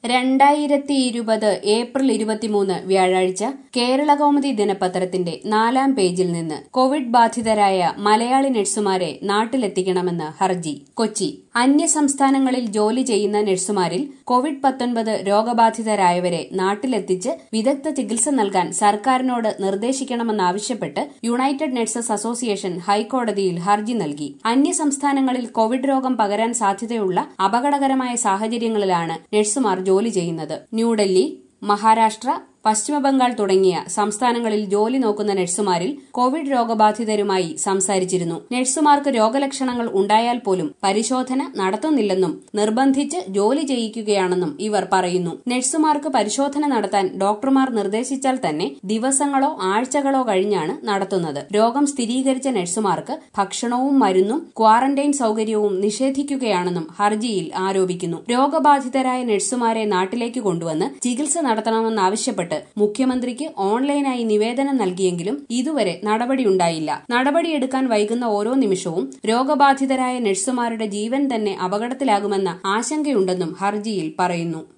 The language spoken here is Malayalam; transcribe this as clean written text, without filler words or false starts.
2020 ഏപ്രിൽ 23 വ്യാഴാഴ്ച കേരളകൗമുദി ദിനപത്രത്തിന്റെ 4-ാം പേജിൽ നിന്ന് കോവിഡ് ബാധിതരായ മലയാളി നഴ്സുമാരെ നാട്ടിലെത്തിക്കണമെന്ന് ഹർജി. കൊച്ചി. അന്യസംസ്ഥാനങ്ങളിൽ ജോലി ചെയ്യുന്ന നഴ്സുമാരിൽ കോവിഡ്-19 രോഗബാധിതരായവരെ നാട്ടിലെത്തിച്ച് വിദഗ്ധ ചികിത്സ നൽകാൻ സർക്കാരിനോട് നിർദ്ദേശിക്കണമെന്നാവശ്യപ്പെട്ട് യുണൈറ്റഡ് നഴ്സസ് അസോസിയേഷൻ ഹൈക്കോടതിയിൽ ഹർജി നൽകി. അന്യസംസ്ഥാനങ്ങളിൽ കോവിഡ് രോഗം പകരാൻ സാധ്യതയുള്ള അപകടകരമായ സാഹചര്യങ്ങളിലാണ് നഴ്സുമാർ ജോലി ചെയ്യുന്നത്. ന്യൂഡൽഹി, മഹാരാഷ്ട്ര, പശ്ചിമബംഗാൾ തുടങ്ങിയ സംസ്ഥാനങ്ങളിൽ ജോലി നോക്കുന്ന നഴ്സുമാരിൽ കോവിഡ് രോഗബാധിതരുമായി സംസാരിച്ചിരുന്നു. നഴ്സുമാർക്ക് രോഗലക്ഷണങ്ങൾ ഉണ്ടായാൽ പോലും പരിശോധന നടത്തുന്നില്ലെന്നും നിർബന്ധിച്ച് ജോലി ചെയ്യിക്കുകയാണെന്നും ഇവർ പറയുന്നു. നഴ്സുമാർക്ക് പരിശോധന നടത്താൻ ഡോക്ടർമാർ നിർദ്ദേശിച്ചാൽ തന്നെ ദിവസങ്ങളോ ആഴ്ചകളോ കഴിഞ്ഞാണ് നടത്തുന്നത്. രോഗം സ്ഥിരീകരിച്ച നഴ്സുമാർക്ക് ഭക്ഷണവും മരുന്നും ക്വാറന്റൈൻ സൌകര്യവും നിഷേധിക്കുകയാണെന്നും ഹർജിയിൽ ആരോപിക്കുന്നു. രോഗബാധിതരായ നഴ്സുമാരെ നാട്ടിലേക്ക് കൊണ്ടുവന്ന് ചികിത്സ നടത്തണമെന്നാവശ്യപ്പെട്ട് മുഖ്യമന്ത്രിക്ക് ഓൺലൈനായി നിവേദനം നൽകിയെങ്കിലും ഇതുവരെ നടപടിയുണ്ടായില്ല. നടപടിയെടുക്കാൻ വൈകുന്ന ഓരോ നിമിഷവും രോഗബാധിതരായ നഴ്സുമാരുടെ ജീവൻ തന്നെ അപകടത്തിലാകുമെന്ന ആശങ്കയുണ്ടെന്നും ഹർജിയിൽ പറയുന്നു.